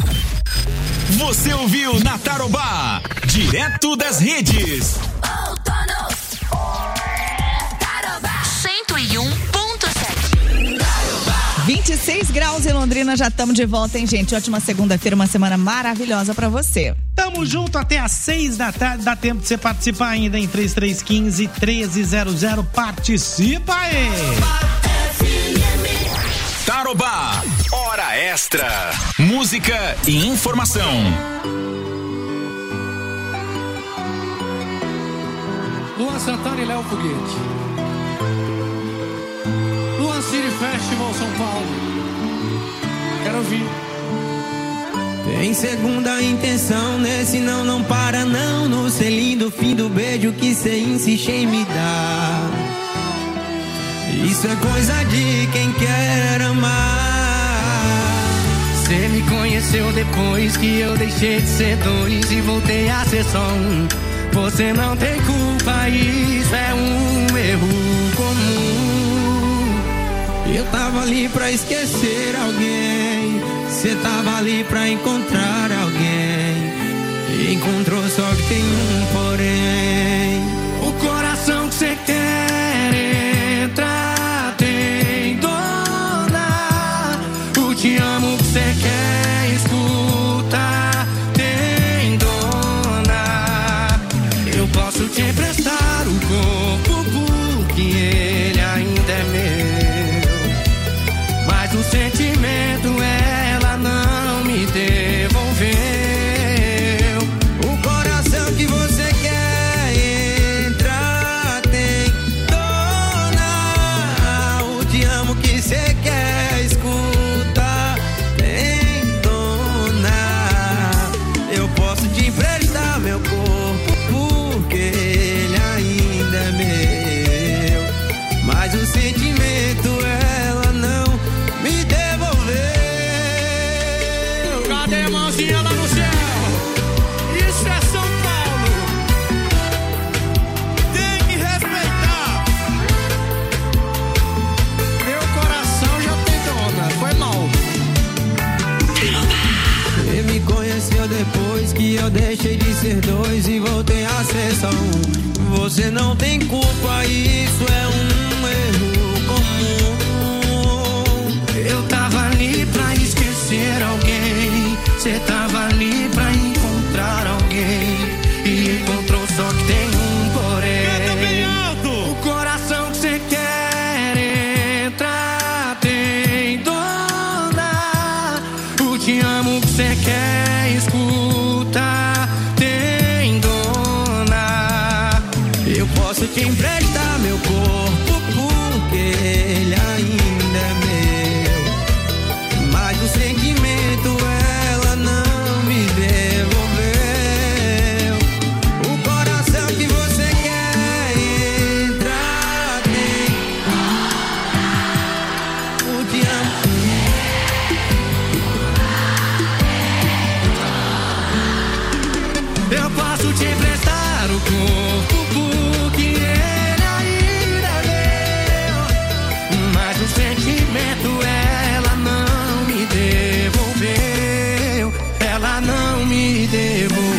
Você ouviu na Tarobá, direto das redes. cento e um ponto sete. vinte e seis graus em Londrina, já estamos de volta, hein, gente? Ótima segunda-feira, uma semana maravilhosa pra você. Tamo junto até às seis da tarde, dá tempo de você participar ainda em três três um cinco, um três zero zero. Participa aí! Tarobá, hora extra. Música e informação. Luan Santana e Léo Foguete. Luan City Festival São Paulo. Quero ouvir. Tem segunda intenção, nesse não, não para não. No selinho do fim do beijo que cê insiste em me dar. Isso é coisa de quem quer amar. Cê me conheceu depois que eu deixei de ser dois e voltei a ser só um. Você não tem culpa, isso é um erro comum. Eu tava ali pra esquecer alguém, cê tava ali pra encontrar alguém. E encontrou, só que tem um porém. O coração que cê quer entrar tem dona. O te amo que cê quer Cadê a mãozinha lá no céu? Isso é São Paulo. Tem que respeitar. Meu coração já tem dona. Foi mal. Você me conheceu depois que eu deixei de ser dois e voltei a ser só um. Você não tem culpa, isso é um erro comum. Eu tava ali pra esquecer alguém. Cê tava ali pra encontrar alguém. E encontrou, só que tem um porém. O coração que cê quer entrar tem dona. O te amo que cê quer escutar tem dona. Eu posso te emprestar meu corpo porque ele ainda é meu, mas o sentimento ela não me devolveu. O coração que você quer entrar tem o te amo. Eu posso te emprestar o corpo porque ele ainda é meu, mas o sentimento ela não me devolveu. Ela não me devolveu.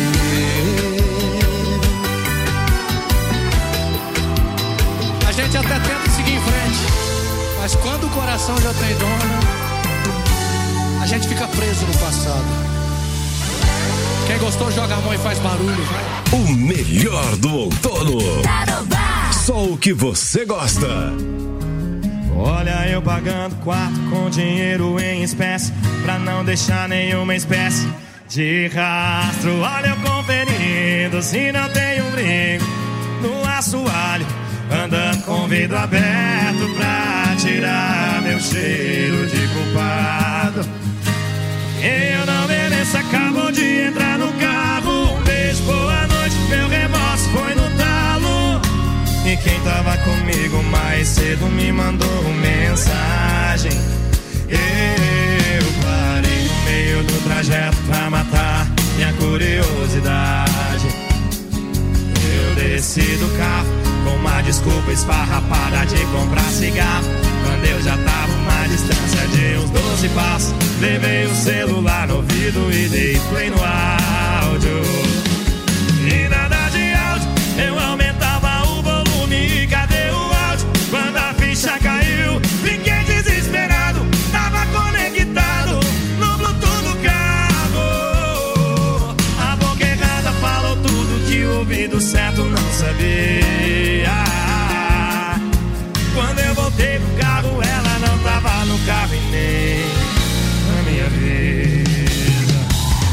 A gente até tenta seguir em frente, mas quando o coração já tem dona, a gente fica preso no passado. Quem gostou joga a mão e faz barulho, vai. O melhor do outono. Só o que você gosta. Olha eu pagando quarto com dinheiro em espécie, pra não deixar nenhuma espécie de rastro. Olha eu conferindo se não tem um brinco no assoalho, andando com vidro aberto pra tirar meu cheiro de culpado. Eu não mereço, acabou de entrar no carro. Um beijo, boa noite, meu remorso foi no talo. E quem tava comigo mais cedo me mandou mensagem. Eu parei no meio do trajeto pra matar minha curiosidade. Eu desci do carro com uma desculpa esfarrapada de comprar cigarro, quando eu já tava uma distância de uns doze passos. Levei o celular no ouvido e dei play no ar.